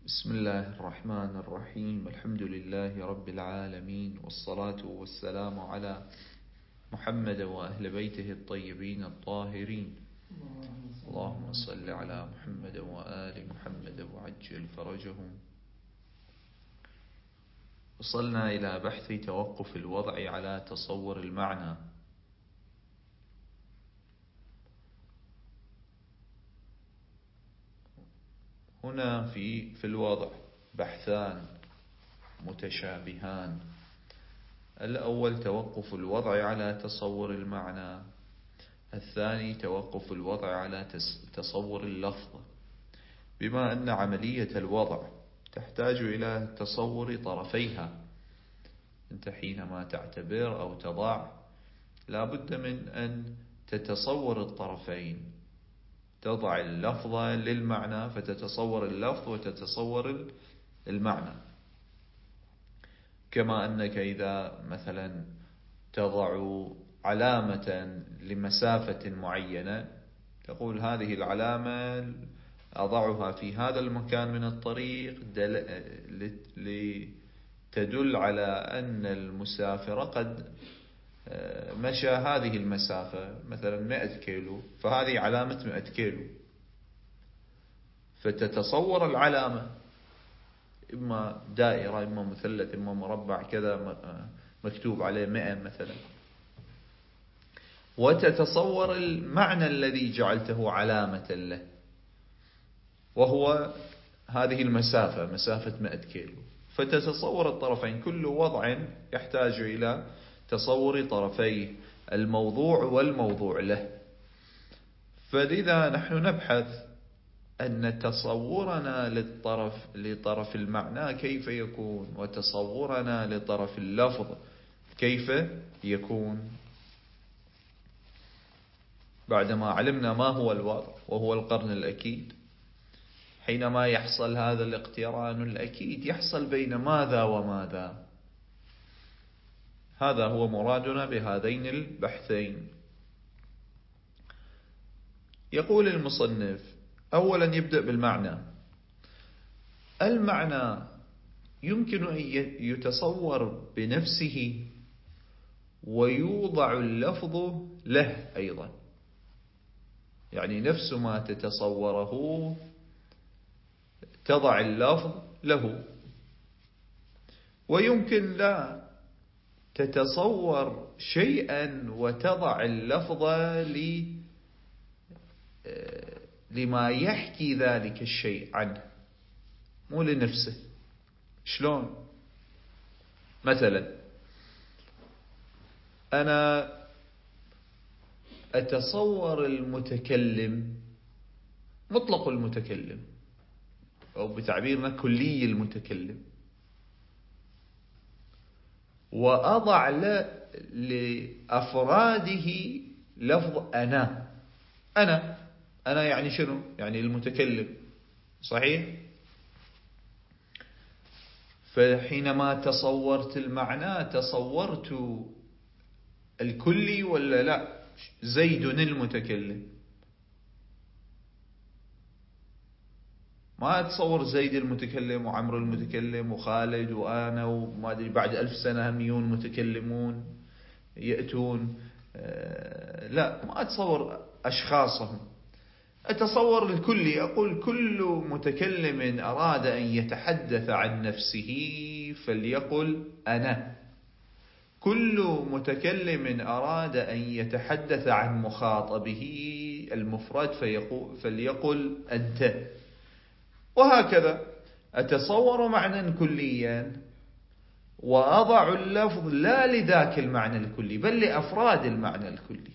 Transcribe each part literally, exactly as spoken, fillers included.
بسم الله الرحمن الرحيم. الحمد لله رب العالمين، والصلاة والسلام على محمد وأهل بيته الطيبين الطاهرين. اللهم صل على محمد وآل محمد وعجل فرجهم. وصلنا إلى بحث توقف الوضع على تصور المعنى. هنا في في الوضع بحثان متشابهان. الأول توقف الوضع على تصور المعنى، الثاني توقف الوضع على تصور اللفظ. بما أن عملية الوضع تحتاج إلى تصور طرفيها، أنت حينما تعتبر أو تضع لا بد من أن تتصور الطرفين، تضع اللفظ للمعنى فتتصور اللفظ وتتصور المعنى. كما أنك إذا مثلا تضع علامة لمسافة معينة تقول هذه العلامة أضعها في هذا المكان من الطريق لتدل على أن المسافر قد مشى هذه المسافة مثلا مئة كيلو، فهذه علامة مئة كيلو، فتتصور العلامة إما دائرة إما مثلث إما مربع كذا مكتوب عليه مئة مثلا، وتتصور المعنى الذي جعلته علامة له وهو هذه المسافة مسافة مئة كيلو، فتتصور الطرفين. كل وضع يحتاج إلى تصور طرفيه، الموضوع والموضوع له. فلذا نحن نبحث أن تصورنا للطرف لطرف المعنى كيف يكون، وتصورنا لطرف اللفظ كيف يكون. بعدما علمنا ما هو الوضع وهو القرن الأكيد، حينما يحصل هذا الاقتران الأكيد يحصل بين ماذا وماذا. هذا هو مرادنا بهذين البحثين. يقول المصنف أولا يبدأ بالمعنى. المعنى يمكن أن يتصور بنفسه ويوضع اللفظ له أيضا، يعني نفس ما تتصوره تضع اللفظ له. ويمكن لا تتصور شيئا وتضع اللفظ لما يحكي ذلك الشيء عنه مو لنفسه. شلون؟ مثلا أنا أتصور المتكلم مطلق المتكلم أو بتعبيرنا كلي المتكلم، وأضع لأفراده لفظ أنا. أنا أنا يعني شنو؟ يعني المتكلم، صحيح؟ فحينما تصورت المعنى تصورت الكلي ولا لا؟ زيد المتكلم، ما أتصور زيد المتكلم وعمر المتكلم وخالد وأنا وما أدري بعد ألف سنة مليون متكلمون يأتون. لا، ما أتصور أشخاصهم، أتصور الكلي. أقول كل متكلم أراد أن يتحدث عن نفسه فليقل أنا. كل متكلم أراد أن يتحدث عن مخاطبه المفرد فليقل أنت. وهكذا أتصور معنى كليا وأضع اللفظ لا لذاك المعنى الكلي بل لأفراد المعنى الكلي.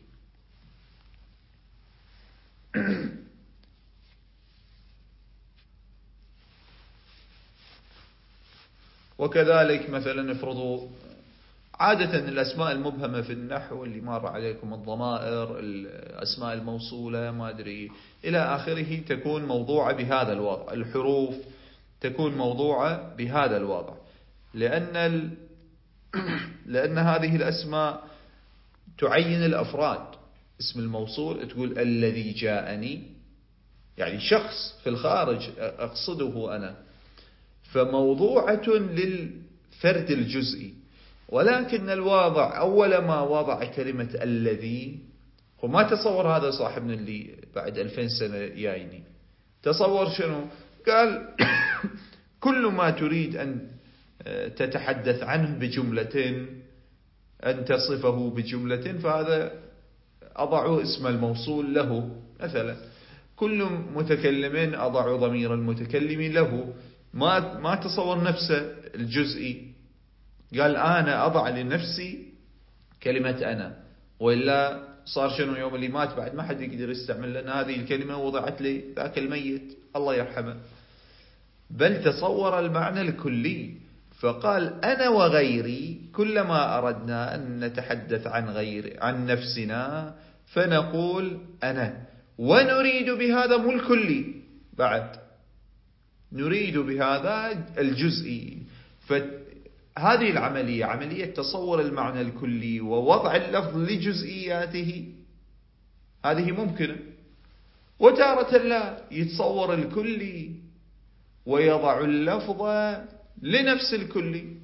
وكذلك مثلا افرضوا عادة الأسماء المبهمة في النحو اللي مر عليكم، الضمائر، الأسماء الموصولة، ما أدري إلى آخره، تكون موضوعة بهذا الوضع. الحروف تكون موضوعة بهذا الوضع، لأن ال... لأن هذه الأسماء تعين الأفراد. اسم الموصول تقول الذي جاءني، يعني شخص في الخارج أقصده أنا. فموضوعة للفرد الجزئي. ولكن الواضع أول ما وضع كلمة الذي، وما تصور هذا صاحبنا اللي بعد ألفين سنة يايني، تصور شنو قال؟ كل ما تريد أن تتحدث عنه بجملة، أن تصفه بجملة، فهذا أضع اسم الموصول له. مثلا كل متكلم أضع ضمير المتكلم له. ما ما تصور نفسه الجزئي، قال أنا أضع لنفسي كلمة أنا، وإلا صار شنو يوم اللي مات بعد ما حد يقدر يستعمل، لأن هذه الكلمة وضعت لي ذاك الميت الله يرحمه. بل تصور المعنى الكلي، فقال أنا وغيري كلما أردنا أن نتحدث عن غير عن نفسنا فنقول أنا، ونريد بهذا مو الكلي بعد، نريد بهذا الجزئي. فهذه العملية عملية تصور المعنى الكلي ووضع اللفظ لجزئياته، هذه ممكنة. وتارة لا، يتصور الكلي ويضع اللفظ لنفس الكلي.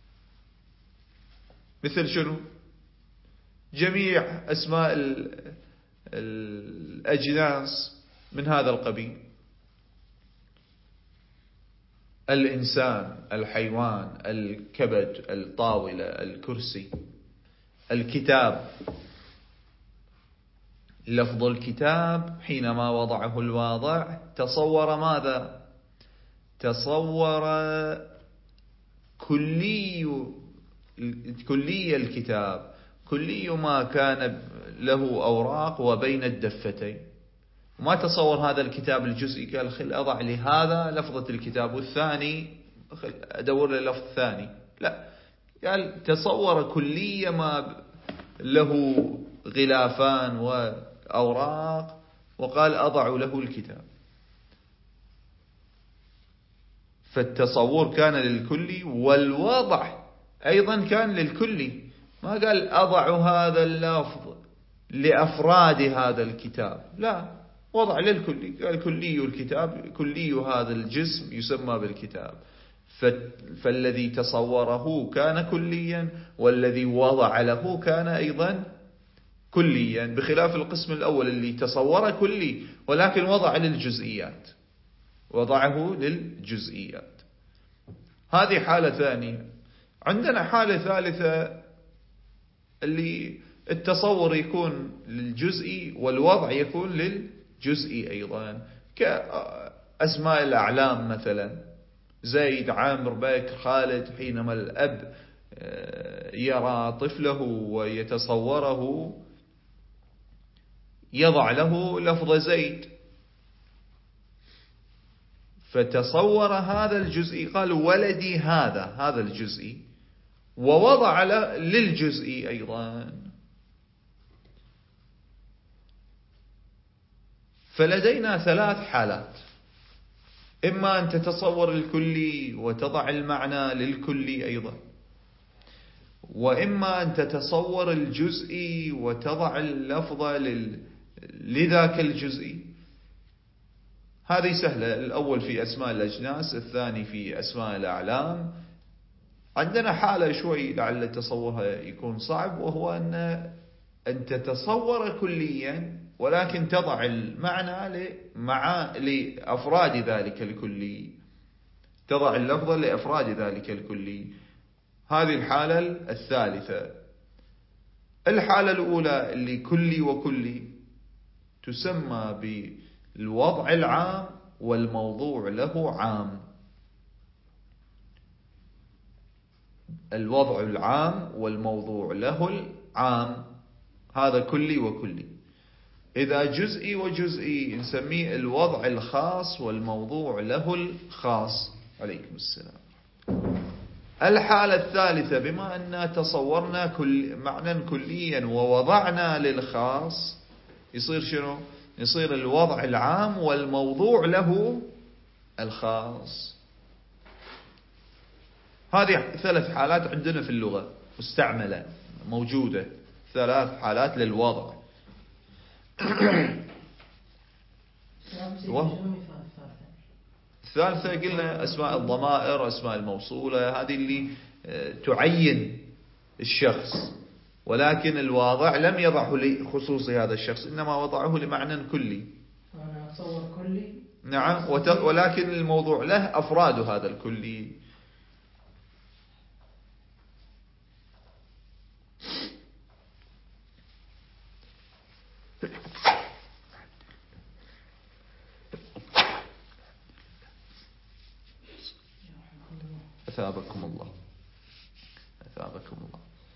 مثل شنو؟ جميع أسماء الأجناس من هذا القبيل: الإنسان، الحيوان، الكبد، الطاولة، الكرسي، الكتاب. لفظ الكتاب حينما وضعه الواضع تصور ماذا؟ تصور كلي كلي الكتاب، كلي ما كان له أوراق وبين الدفتين. ما تصور هذا الكتاب الجزئي قال خل أضع لهذا لفظة الكتاب والثاني أدور للفظ الثاني، لا، قال تصور كلية ما له غلافان وأوراق وقال أضع له الكتاب. فالتصور كان للكلي، والوضع أيضا كان للكلي. ما قال أضع هذا اللفظ لأفراد هذا الكتاب، لا، وضع للكلي. قال كلي الكتاب، كلي هذا الجسم يسمى بالكتاب. فالذي تصوره كان كليا، والذي وضع له كان أيضا كليا، بخلاف القسم الأول اللي تصور كلي ولكن وضع للجزئيات، وضعه للجزئيات. هذه حالة ثانية. عندنا حالة ثالثة اللي التصور يكون للجزئي والوضع يكون للجزئي أيضا، كأسماء الأعلام مثلا: زيد، عامر، بكر، خالد. حينما الأب يرى طفله ويتصوره يضع له لفظ زيد، فتصور هذا الجزئي، قال ولدي هذا، هذا الجزئي، ووضع للجزئي أيضا. فلدينا ثلاث حالات: إما أن تتصور الكلي وتضع المعنى للكلي أيضا، وإما أن تتصور الجزئي وتضع اللفظ لذاك الجزئي. هذه سهلة. الأول في أسماء الأجناس، الثاني في أسماء الأعلام. عندنا حالة شوي لعل تصورها يكون صعب، وهو أن أن تتصور كليا ولكن تضع المعنى مع لأفراد ذلك الكلي، تضع اللفظ لأفراد ذلك الكلي. هذه الحالة الثالثة. الحالة الأولى اللي كلي وكلي تسمى بالوضع العام والموضوع له عام. الوضع العام والموضوع له العام، هذا كلي وكلي. إذا جزئي وجزئي نسميه الوضع الخاص والموضوع له الخاص. عليكم السلام. الحالة الثالثة: بما أننا تصورنا كل معنى كليا ووضعنا للخاص، يصير شنو؟ يصير الوضع العام والموضوع له الخاص. هذه ثلاث حالات عندنا في اللغة مستعملة موجودة، ثلاث حالات للوضع. الثالثة قلنا أسماء الضمائر، أسماء الموصولة، هذه اللي تعين الشخص، ولكن الواضع لم يضعه لخصوص هذا الشخص، إنما وضعه لمعنى كلي. أنا أتصور كلي. نعم، ولكن الموضوع له أفراد هذا الكلي. أثابكم الله أثابكم الله.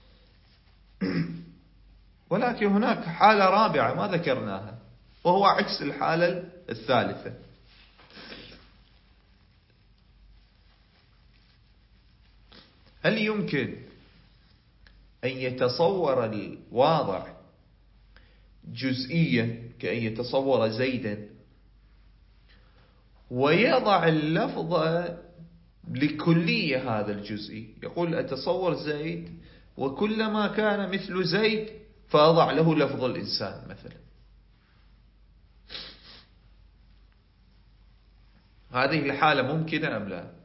ولكن هناك حالة رابعة ما ذكرناها، وهو عكس الحالة الثالثة. هل يمكن أن يتصور الواضع جزئيا كأن يتصور زيدا ويضع اللفظ لكلية هذا الجزئي؟ يقول أتصور زيد وكلما كان مثل زيد فأضع له لفظ الإنسان مثلا. هذه الحالة ممكنة أم لا؟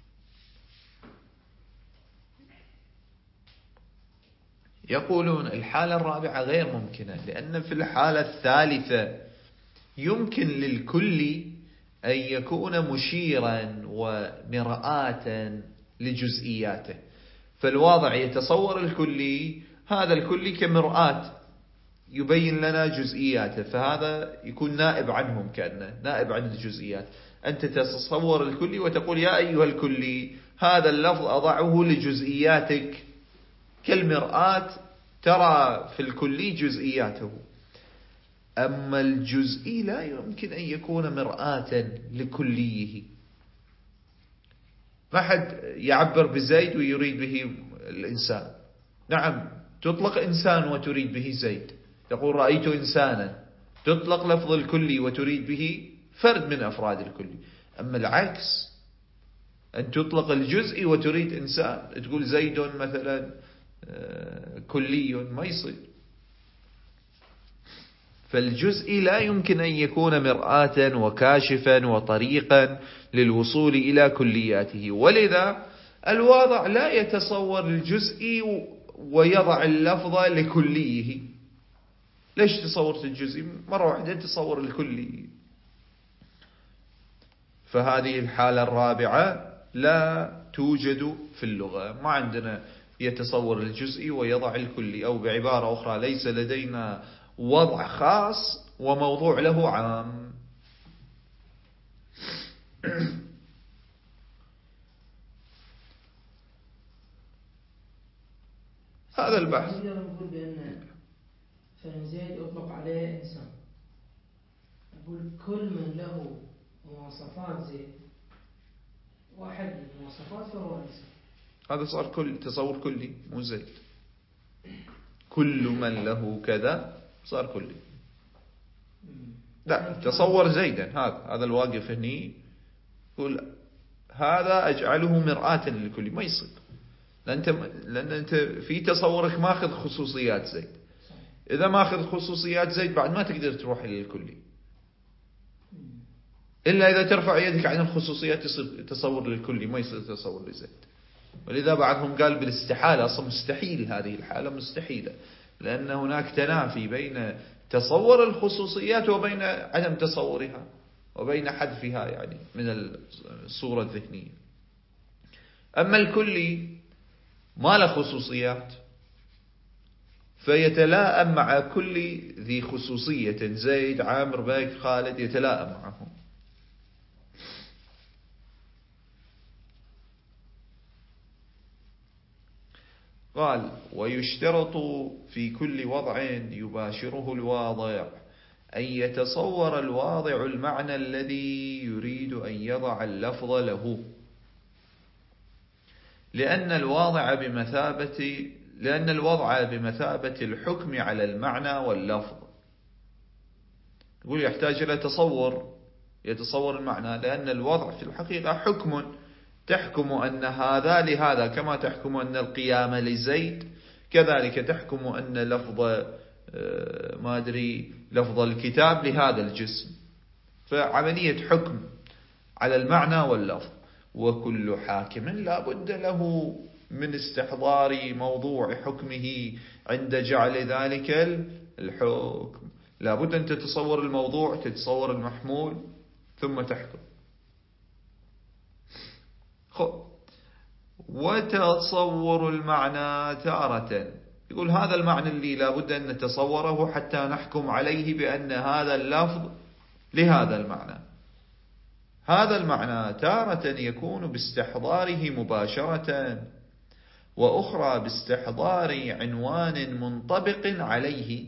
يقولون الحالة الرابعة غير ممكنة، لأن في الحالة الثالثة يمكن للكل أن يكون مشيرا ومرآة لجزئياته. فالواضع يتصور الكلي، هذا الكلي كمرآة يبين لنا جزئياته، فهذا يكون نائب عنهم، كأنه نائب عن الجزئيات. أنت تتصور الكلي وتقول يا أيها الكلي هذا اللفظ أضعه لجزئياتك كالمرآة ترى في الكلي جزئياته. أما الجزئي لا يمكن أن يكون مرآة لكليه. ما حد يعبر بزيد ويريد به الإنسان. نعم، تطلق إنسان وتريد به زيد، تقول رأيت إنسانا، تطلق لفظ الكلي وتريد به فرد من أفراد الكلي. أما العكس، أن تطلق الجزئي وتريد إنسان، تقول زيد مثلا كلي، ما يصير. فالجزئي لا يمكن أن يكون مرآة وكاشفا وطريقا للوصول إلى كلياته. ولذا الواضع لا يتصور الجزئي ويضع اللفظ لكليه. ليش تصورت الجزئي؟ مرة واحدة تصور الكلي. فهذه الحالة الرابعة لا توجد في اللغة. ما عندنا يتصور الجزئي ويضع الكلي، أو بعبارة أخرى ليس لدينا وضع خاص وموضوع له عام. هذا البحث. نقول بأن زيد يطلق عليه إنسان، نقول كل من له مواصفات زيد واحد من المواصفات فهو إنسان. هذا صار كل تصور كلي، مو زيد. كل من له كذا صار كلي. لا، تصور زيدا، هذا هذا الواقف هني يقول هذا أجعله مرآة للكل، ما يصير. لأن أنت لأن أنت في تصورك ماخذ خصوصيات زيد. إذا ماخذ خصوصيات زيد بعد ما تقدر تروح للكلي، إلا إذا ترفع يدك عن الخصوصيات يصير تصور للكلي، ما يصير تصور لزيد. ولذا بعضهم قال بالاستحالة، أصلا مستحيل، هذه الحالة مستحيلة، لأن هناك تنافي بين تصور الخصوصيات وبين عدم تصورها وبين حذفها يعني من الصورة الذهنية. أما الكلي ما له خصوصيات فيتلائم مع كل ذي خصوصية، زيد، عامر، بك، خالد، يتلائم معهم. قال ويشترط في كل وضع يباشره الواضع أن يتصور الواضع المعنى الذي يريد أن يضع اللفظ له، لأن الواضع بمثابة لأن الوضع بمثابة الحكم على المعنى واللفظ. يقول يحتاج إلى تصور، يتصور المعنى، لأن الوضع في الحقيقة حكم، تحكم أن هذا لهذا، كما تحكم أن القيام لزيد، كذلك تحكم أن لفظ ما أدري لفظ الكتاب لهذا الجسم. فعملية حكم على المعنى واللفظ. وكل حاكم لا بد له من استحضار موضوع حكمه عند جعل ذلك الحكم. لا بد أن تتصور الموضوع، تتصور المحمول، ثم تحكم. خب، وتصور المعنى تارة، يقول هذا المعنى اللي لا بد أن نتصوره حتى نحكم عليه بأن هذا اللفظ لهذا المعنى. هذا المعنى تارة يكون باستحضاره مباشرة، وأخرى باستحضار عنوان منطبق عليه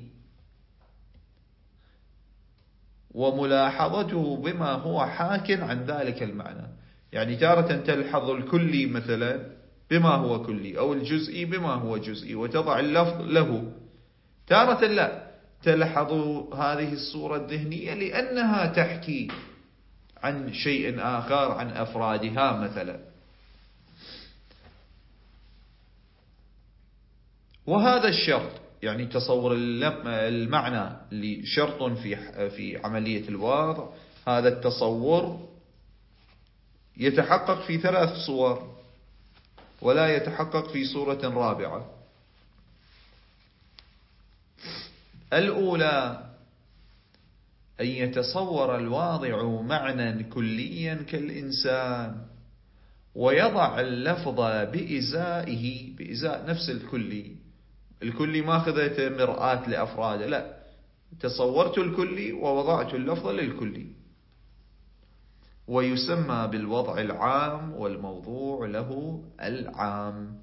وملاحظته بما هو حاك عن ذلك المعنى. يعني تارة تلحظ الكلي مثلا بما هو كلي، أو الجزئي بما هو جزئي، وتضع اللفظ له. تارة لا، تلحظ هذه الصورة الذهنية لأنها تحكي عن شيء آخر، عن أفرادها مثلا. وهذا الشرط، يعني تصور المعنى لشرط في في عملية الوضع، هذا التصور يتحقق في ثلاث صور ولا يتحقق في صورة رابعة. الأولى أن يتصور الواضع معنى كليا كالإنسان، ويضع اللفظ بإزائه، بإزاء نفس الكلي. الكلي ما أخذت مرآة لأفراد، لا، تصورت الكلي ووضعت اللفظ للكلي. ويسمى بالوضع العام والموضوع له العام.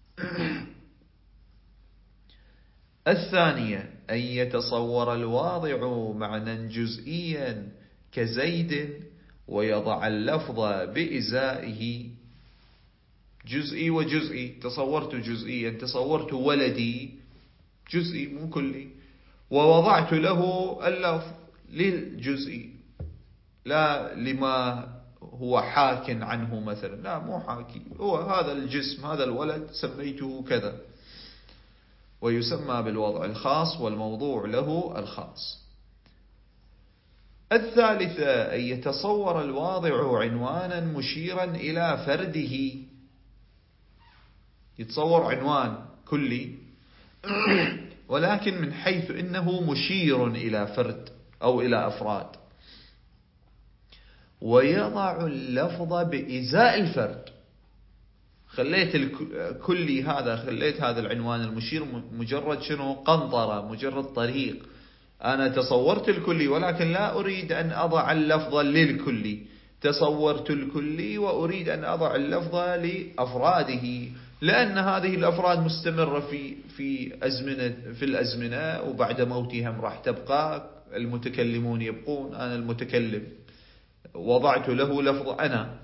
الثانية أن يتصور الواضع معنى جزئيا كزيد، ويضع اللفظ بإزائه. جزئي وجزئي، تصورت جزئيا، تصورت ولدي جزئي مو كلي، ووضعت له اللفظ للجزئي، لا لما هو حاك عنه مثلا، لا مو حاكي، هو هذا الجسم، هذا الولد سميته كذا. ويسمى بالوضع الخاص والموضوع له الخاص. الثالثة أن يتصور الواضع عنوانا مشيرا إلى فرده. يتصور عنوان كلي ولكن من حيث إنه مشير إلى فرد أو إلى أفراد، ويضع اللفظ بإزاء الفرد. خليت الكلي هذا، خليت هذا العنوان المشير مجرد شنو؟ قنطرة، مجرد طريق. أنا تصورت الكلي ولكن لا أريد أن أضع اللفظ للكلي، تصورت الكلي وأريد أن أضع اللفظ لأفراده، لأن هذه الأفراد مستمرة في في أزمنة في الأزمنة، وبعد موتهم راح تبقى، المتكلمون يبقون، أنا المتكلم وضعت له لفظ أنا،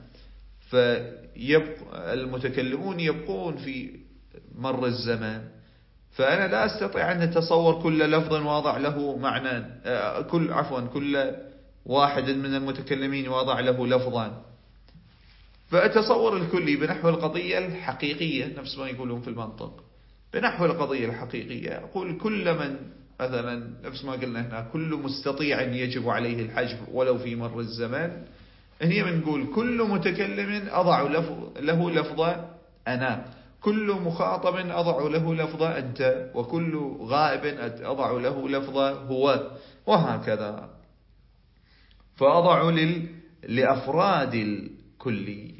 فيبقى المتكلمون يبقون في مر الزمن. فأنا لا أستطيع أن أتصور كل لفظ واضع له معنى، كل عفوا كل واحد من المتكلمين واضع له لفظا. فأتصور الكلي بنحو القضية الحقيقية، نفس ما يقولون في المنطق، بنحو القضية الحقيقية. أقول كل من مثلا، نفس ما قلنا هنا، كل مستطيع يجب عليه الحجب ولو في مر الزمان. هي بنقول كل متكلم أضع له لفظة أنا، كل مخاطب أضع له لفظة أنت، وكل غائب أضع له لفظة هو، وهكذا. فأضع لل... لأفراد الكلي.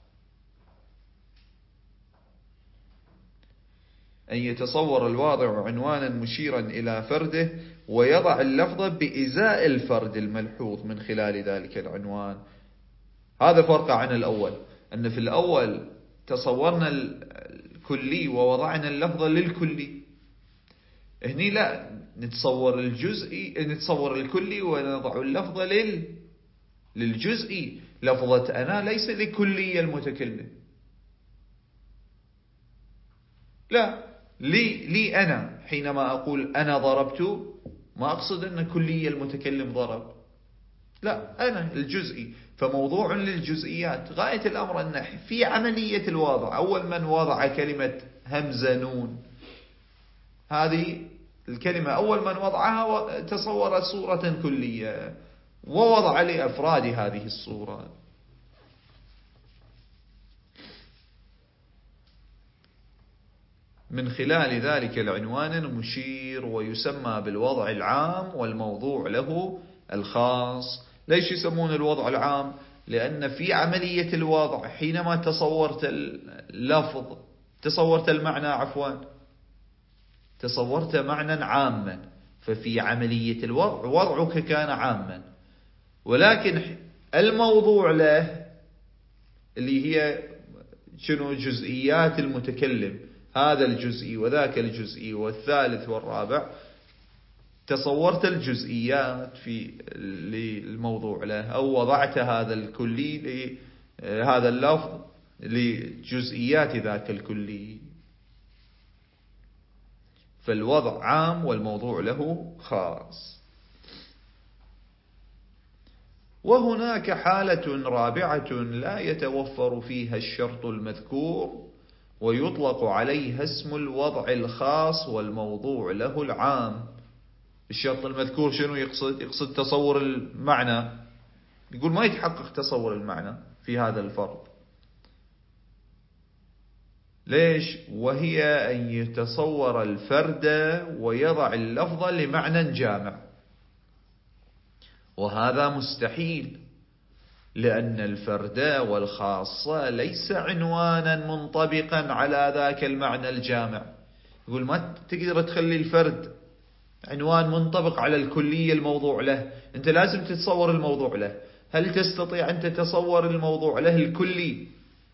أن يتصور الواضع عنوانا مشيرا إلى فرده، ويضع اللفظ بإزاء الفرد الملحوظ من خلال ذلك العنوان. هذا فرق عن الأول، أن في الأول تصورنا الكلي ووضعنا اللفظ للكلي، هني لا، نتصور الجزئي، نتصور الكلي ونضع اللفظ لل للجزئي. لفظة أنا ليس لكلي المتكلم، لا، لي لي أنا. حينما أقول أنا ضربت، ما أقصد أن كلي المتكلم ضرب، لا، أنا الجزئي. فموضوع للجزئيات. غاية الأمر أن في عملية الوضع، أول من وضع كلمة همزة نون، هذه الكلمة أول من وضعها تصور صورة كلية، ووضع لأفراد هذه الصورة. من خلال ذلك العنوان المشير، ويسمى بالوضع العام والموضوع له الخاص. ليش يسمون الوضع العام؟ لأن في عملية الوضع حينما تصورت اللفظ تصورت المعنى عفوا تصورت معنى عاما، ففي عملية الوضع وضعك كان عاما، ولكن الموضوع له اللي هي شنو جزئيات المتكلم، هذا الجزئي وذاك الجزئي والثالث والرابع، تصورت الجزئيات في للموضوع له، أو وضعت هذا الكلي لهذا اللفظ لجزئيات ذاك الكلي. فالوضع عام والموضوع له خاص. وهناك حالة رابعة لا يتوفر فيها الشرط المذكور، ويطلق عليها اسم الوضع الخاص والموضوع له العام. الشرط المذكور شنو يقصد؟ يقصد تصور المعنى. يقول ما يتحقق تصور المعنى في هذا الفرض. ليش؟ وهي أن يتصور الفرد ويضع اللفظ لمعنى جامع، وهذا مستحيل، لأن الفرد والخاص ليس عنوانا منطبقا على ذاك المعنى الجامع. يقول ما تقدر تخلي الفرد عنوان منطبق على الكلية الموضوع له، أنت لازم تتصور الموضوع له. هل تستطيع أن تتصور الموضوع له الكلي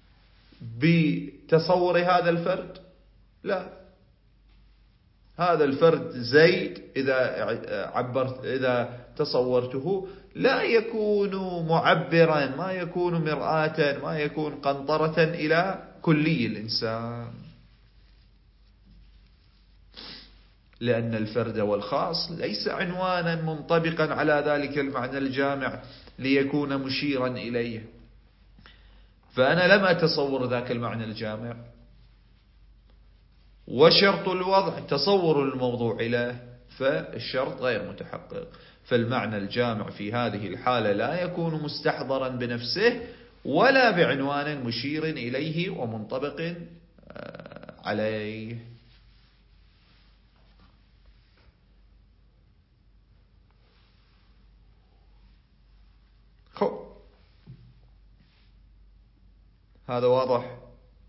بتصور هذا الفرد؟ لا. هذا الفرد زيد إذا عبرت إذا تصورته لا يكون معبرا، ما يكون مرآة، ما يكون قنطرة إلى كلي الإنسان، لأن الفرد والخاص ليس عنوانا منطبقا على ذلك المعنى الجامع ليكون مشيرا إليه. فأنا لم أتصور ذاك المعنى الجامع، وشرط الوضع تصور الموضوع له، فالشرط غير متحقق. فالمعنى الجامع في هذه الحالة لا يكون مستحضرا بنفسه ولا بعنوان مشير إليه ومنطبق عليه. خب هذا واضح.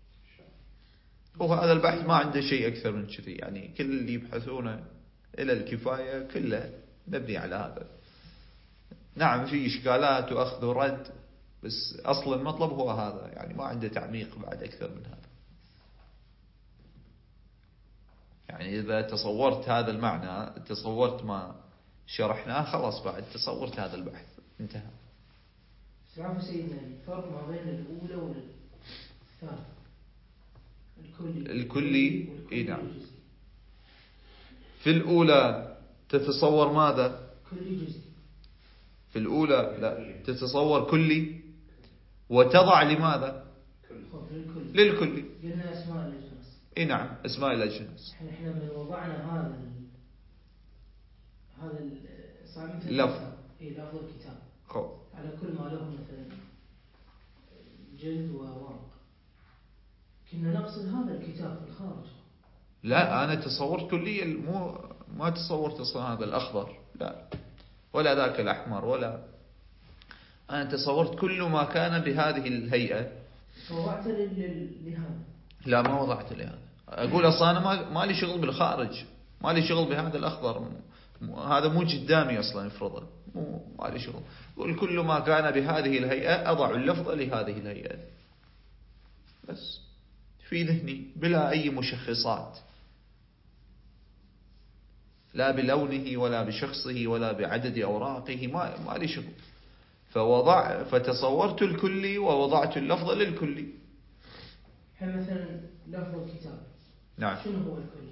وهذا البحث ما عنده شيء أكثر من كذي، يعني كل اللي يبحثونه إلى الكفاية كله مبني على هذا. نعم في إشكالات وأخذ ورد، بس أصل المطلب هو هذا، يعني ما عنده تعميق بعد أكثر من هذا. يعني إذا تصورت هذا المعنى، تصورت ما شرحناه، خلاص بعد تصورت هذا البحث انتهى. سعف سيدنا الفرق ما بين الأولى والثانية، الكلي الكلي اي نعم. في الأولى تتصور ماذا؟ كلي جزئي. في الأولى لا تتصور كلي، وتضع لماذا؟ للكلي. للكلي. قلنا أسماء الأجناس. اي نعم أسماء الأجناس. احنا من وضعنا هذا ال... هذا صار مثل لفظ. اي لفظ الكتاب. خب. على كل ما له مثلا جلد وورق، كنا نقصد هذا الكتاب في الخارج. لا أنا تصورت كليا، مو ما تصورت أصلا هذا الأخضر، لا، ولا ذاك الأحمر، ولا أنا تصورت كل ما كان بهذه الهيئة. وضعت لهذا؟ لا ما وضعت لهذا. أقول أصلا أنا ما ما لي شغل بالخارج، ما لي شغل بهذا الأخضر، هذا مو قدامي أصلا يفرضه، مو ما لي شغل. أقول كل ما كان بهذه الهيئة أضع اللفظ لهذه الهيئة بس في ذهني بلا أي مشخصات، لا بلونه ولا بشخصه ولا بعدد أوراقه، ما ما لي شغل. فوضع فتصورت الكلي ووضعت اللفظ للكلي. مثلا لفظ الكتاب نعم. شنو هو الكلي؟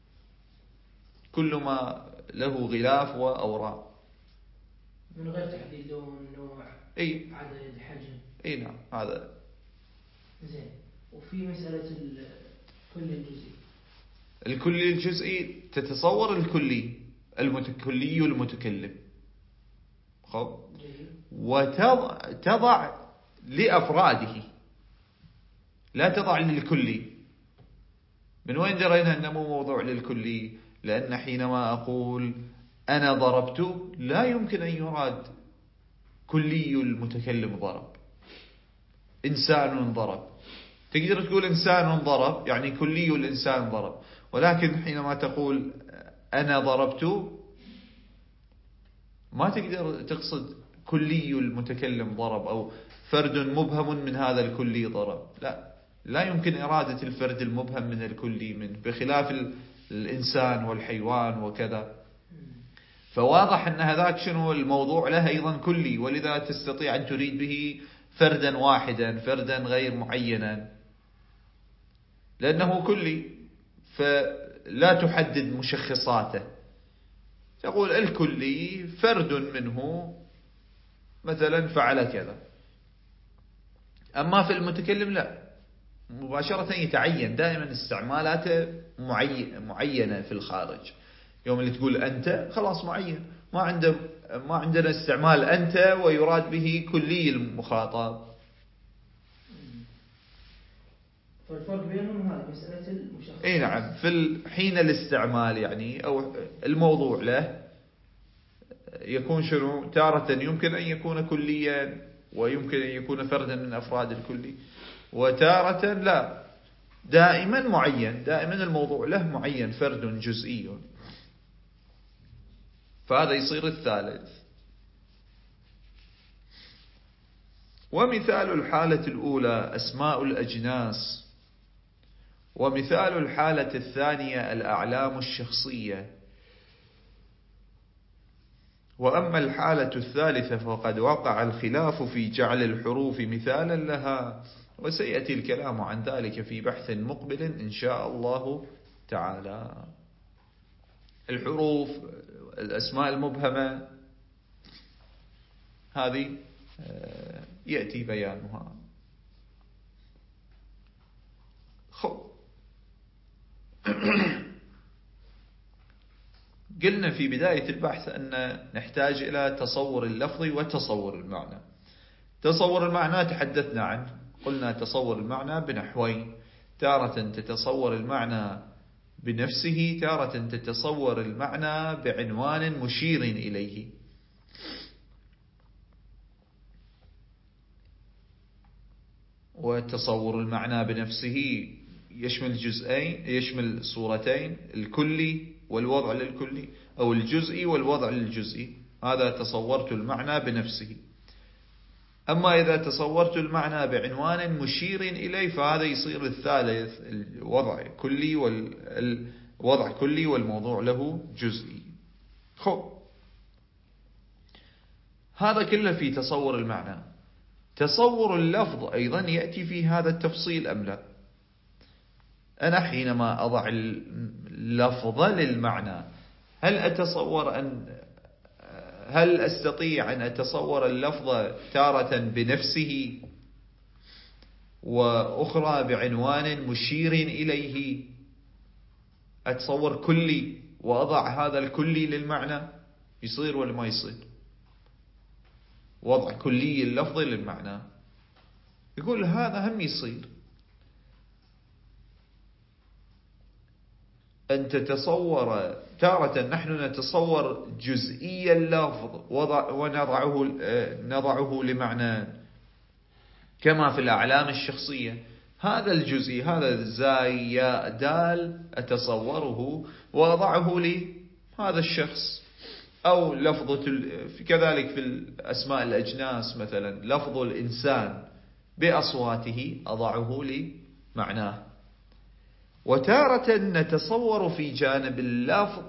كل ما له غلاف وأوراق من غير تحديد لون، نوع، اي عدد، حجم. اي نعم هذا زين. وفي مسألة الكلي الجزئي. الكلي الجزئي تتصور الكلي المتكلي المتكلم، خب، وتضع لأفراده، لا تضع للكلي. من وين درينا أنه مو موضوع للكلي؟ لأن حينما أقول أنا ضربت لا يمكن أن يراد كلي المتكلم ضرب. إنسان ضرب، تقدر تقول إنسان ضرب يعني كلي الإنسان ضرب، ولكن حينما تقول أنا ضربت ما تقدر تقصد كلي المتكلم ضرب أو فرد مبهم من هذا الكلي ضرب. لا لا يمكن إرادة الفرد المبهم من الكلي منه، بخلاف الإنسان والحيوان وكذا. فواضح أن هذاك شنو الموضوع له أيضا كلي، ولذا تستطيع أن تريد به فردا واحدا، فردا غير معينا، لأنه كلي فلا تحدد مشخصاته. تقول الكلي فرد منه مثلا فعل كذا. أما في المتكلم لا، مباشرة يتعين، دائما استعمالاته معينة في الخارج. يوم اللي تقول أنت خلاص معين، ما عنده ما عندنا استعمال أنت ويراد به كلي المخاطب. فالفرق بينهم هذه مسألة المشخصات. اي نعم، في حين الاستعمال يعني أو الموضوع له يكون شنو، تارة يمكن أن يكون كليا ويمكن أن يكون فردا من أفراد الكلي، وتارة لا، دائما معين، دائما الموضوع له معين، فرد جزئي. فهذا يصير الثالث. ومثال الحالة الأولى أسماء الأجناس، ومثال الحالة الثانية الأعلام الشخصية. وأما الحالة الثالثة فقد وقع الخلاف في جعل الحروف مثالا لها، وسيأتي الكلام عن ذلك في بحث مقبل إن شاء الله تعالى. الحروف، الأسماء المبهمة، هذه يأتي بيانها. خب قلنا في بداية البحث أن نحتاج إلى تصور اللفظ وتصور المعنى. تصور المعنى تحدثنا عنه، قلنا تصور المعنى بنحوين: تارة تتصور المعنى بنفسه، تارة تتصور المعنى بعنوان مشير إليه. وتصور المعنى بنفسه يشمل جزئين، يشمل صورتين: الكلي والوضع للكلي، أو الجزئي والوضع للجزئي. هذا تصورت المعنى بنفسه. أما إذا تصورت المعنى بعنوان مشير إليه فهذا يصير الثالث، الوضع كلي والوضع كلي والموضوع له جزئي. خب هذا كله في تصور المعنى. تصور اللفظ أيضا يأتي في هذا التفصيل أم لا؟ أنا حينما أضع اللفظ للمعنى هل أتصور أن هل أستطيع أن أتصور اللفظ تارة بنفسه وأخرى بعنوان مشير إليه؟ أتصور كلي وأضع هذا الكلي للمعنى، يصير ولا ما يصير؟ وضع كلي اللفظ للمعنى، يقول هذا هم يصير. أن تتصور تارة نحن نتصور جزئي اللفظ ونضعه نضعه لمعنى، كما في الأعلام الشخصية. هذا الجزئي، هذا زاي ياء دال، أتصوره وأضعه لهذا الشخص. أو لفظة كذلك في الأسماء الأجناس، مثلا لفظ الإنسان بأصواته أضعه لمعناه. وتارة نتصور في جانب اللفظ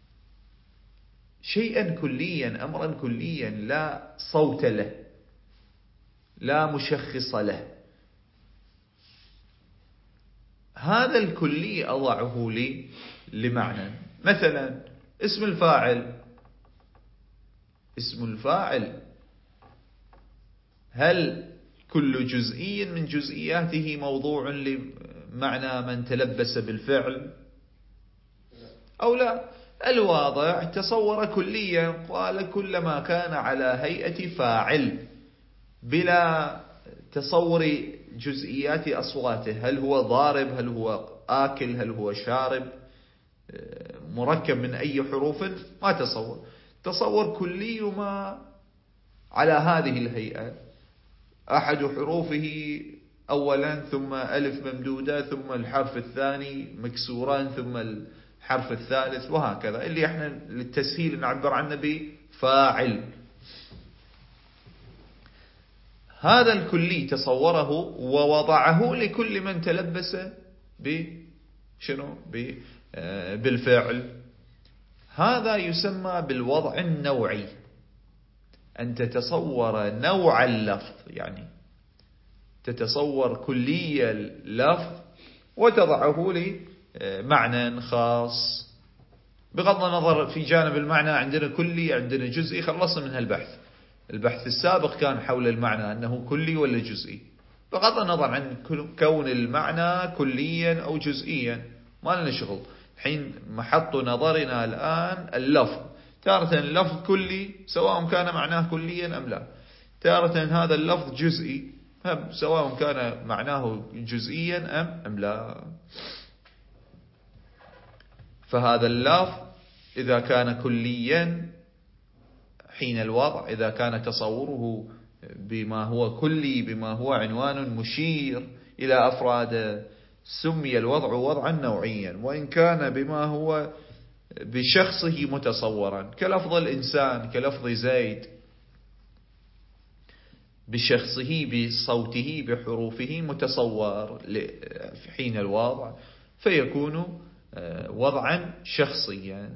شيئا كليا، أمرا كليا لا صوت له، لا مشخص له. هذا الكلي أضعه لي لمعنى. مثلا اسم الفاعل، اسم الفاعل هل كل جزئي من جزئياته موضوع لمعنى من تلبس بالفعل أو لا؟ الواضع تصور كليا، قال كلما كان على هيئة فاعل بلا تصور جزئيات أصواته، هل هو ضارب، هل هو آكل، هل هو شارب، مركب من أي حروف، ما تصور. تصور كلي ما على هذه الهيئة، أحد حروفه أولا ثم ألف ممدودة ثم الحرف الثاني مكسوران ثم الحرف الثالث وهكذا، اللي احنا للتسهيل نعبر عنه بفاعل. هذا الكلي تصوره ووضعه لكل من تلبس بشنو بالفعل. هذا يسمى بالوضع النوعي، أن تتصور نوع اللفظ، يعني تتصور كلية اللفظ وتضعه لمعنى خاص، بغض النظر في جانب المعنى عندنا كلي عندنا جزئي. خلصنا من هالبحث. البحث السابق كان حول المعنى أنه كلي ولا جزئي، بغض النظر عن كون المعنى كليا أو جزئيا ما لنا شغل. حين محط نظرنا الآن اللفظ، تارة اللفظ كلي سواء كان معناه كليا أم لا، تارة هذا اللفظ جزئي سواء كان معناه جزئيا أم, أم لا. فهذا اللفظ إذا كان كليا حين الوضع، إذا كان تصوره بما هو كلي بما هو عنوان مشير إلى أفراد، سمي الوضع وضعا نوعيا، وإن كان بما هو بشخصه متصورا، كلفظ الإنسان كلفظ زيد بشخصه بصوته بحروفه متصور حين الوضع، فيكون وضعا شخصيا.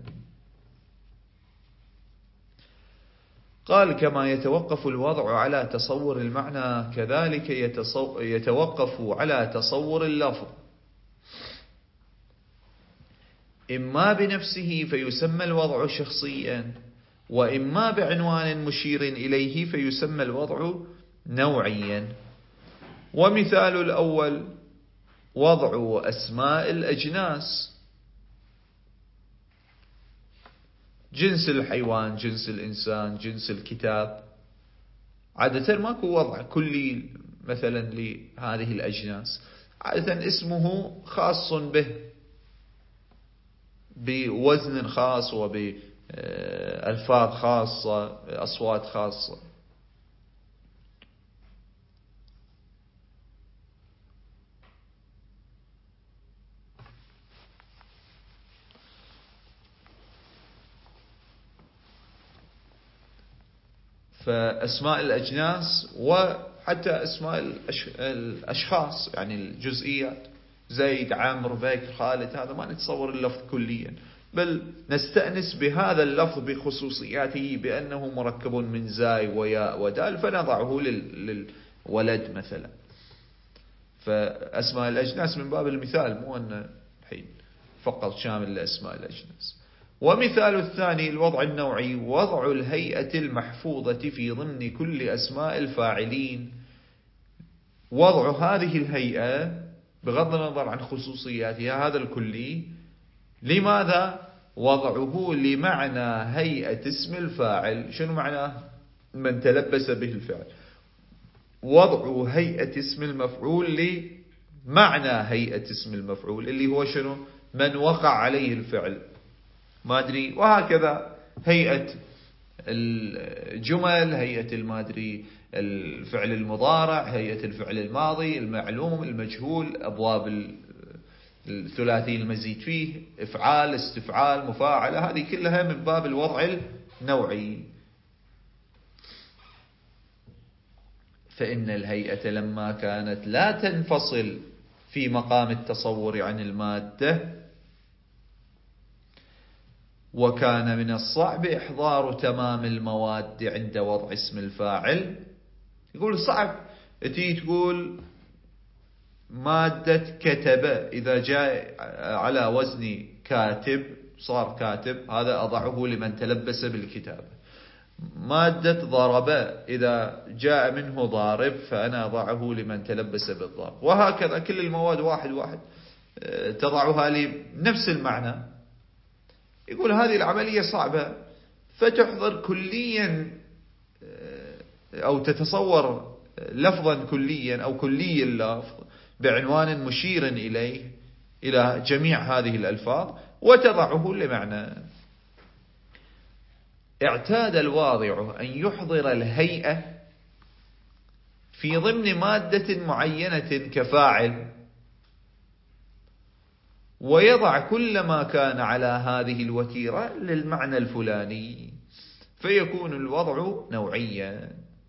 قال كما يتوقف الوضع على تصور المعنى كذلك يتوقف على تصور اللفظ، إما بنفسه فيسمى الوضع شخصيا، وإما بعنوان مشير إليه فيسمى الوضع نوعيا. ومثال الأول وضع أسماء الأجناس، جنس الحيوان، جنس الإنسان، جنس الكتاب. عادة ماكو وضع كلي مثلا لهذه الأجناس، عادة اسمه خاص به بوزن خاص وبألفاظ خاصة، أصوات خاصة. فأسماء الأجناس وحتى أسماء الأشخاص، يعني الجزئيات، زيد، عمرو، بكر، خالد، هذا ما نتصور اللفظ كليا، بل نستأنس بهذا اللفظ بخصوصياته بأنه مركب من زاي وياء ودال، فنضعه للولد مثلا. فأسماء الأجناس من باب المثال، مو أن الحين فقط شامل لأسماء الأجناس. ومثال الثاني الوضع النوعي، وضع الهيئة المحفوظة في ضمن كل أسماء الفاعلين. وضع هذه الهيئة بغض النظر عن خصوصياتها، هذا الكلي، لماذا وضعه؟ لمعنى هيئة اسم الفاعل. شنو معناه؟ من تلبس به الفعل. وضع هيئة اسم المفعول لمعنى هيئة اسم المفعول اللي هو شنو؟ من وقع عليه الفعل، ما أدري. وهكذا هيئة الجمل، هيئة المادري الفعل المضارع، هيئة الفعل الماضي، المعلوم، المجهول، أبواب الثلاثي المزيد فيه، إفعال، استفعال، مفاعلة، هذه كلها من باب الوضع النوعي. فإن الهيئة لما كانت لا تنفصل في مقام التصور عن المادة، وكان من الصعب إحضار تمام المواد عند وضع اسم الفاعل. يقول صعب تيجي تقول مادة كتب، إذا جاء على وزن كاتب صار كاتب، هذا أضعه لمن تلبس بالكتاب. مادة ضرب إذا جاء منه ضارب فأنا أضعه لمن تلبس بالضرب. وهكذا كل المواد واحد واحد تضعها لنفس المعنى. يقول هذه العملية صعبة، فتحضر كليا أو تتصور لفظا كليا أو كلي اللفظ بعنوان مشير إليه إلى جميع هذه الألفاظ وتضعه لمعنى. اعتاد الواضع أن يحضر الهيئة في ضمن مادة معينة كفاعل، ويضع كل ما كان على هذه الوتيرة للمعنى الفلاني، فيكون الوضع نوعيا.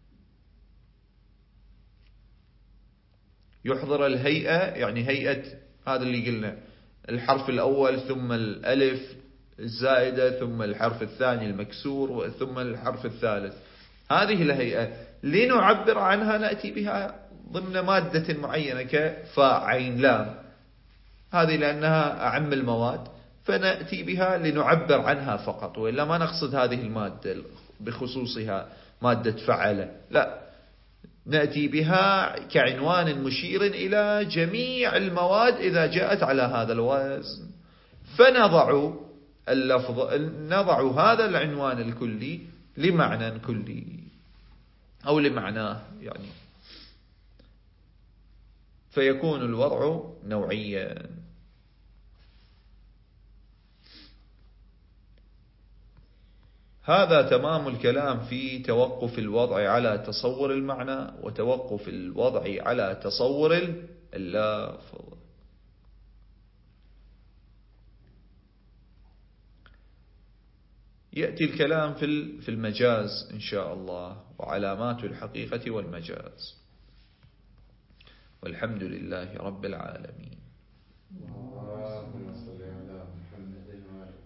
يحضر الهيئة يعني هيئة هذا اللي قلنا الحرف الأول ثم الألف الزائدة ثم الحرف الثاني المكسور ثم الحرف الثالث، هذه الهيئة لنعبر عنها نأتي بها ضمن مادة معينة كفاء عين لام، هذه لأنها أعم المواد فنأتي بها لنعبر عنها فقط، وإلا ما نقصد هذه المادة بخصوصها مادة فعل، لا، نأتي بها كعنوان مشير إلى جميع المواد إذا جاءت على هذا الوزن، فنضع اللفظ نضع هذا العنوان الكلي لمعنى كلي أو لمعناه يعني، فيكون الوضع نوعيا. هذا تمام الكلام في توقف الوضع على تصور المعنى وتوقف الوضع على تصور اللفظ. يأتي الكلام في المجاز إن شاء الله وعلامات الحقيقة والمجاز، والحمد لله رب العالمين.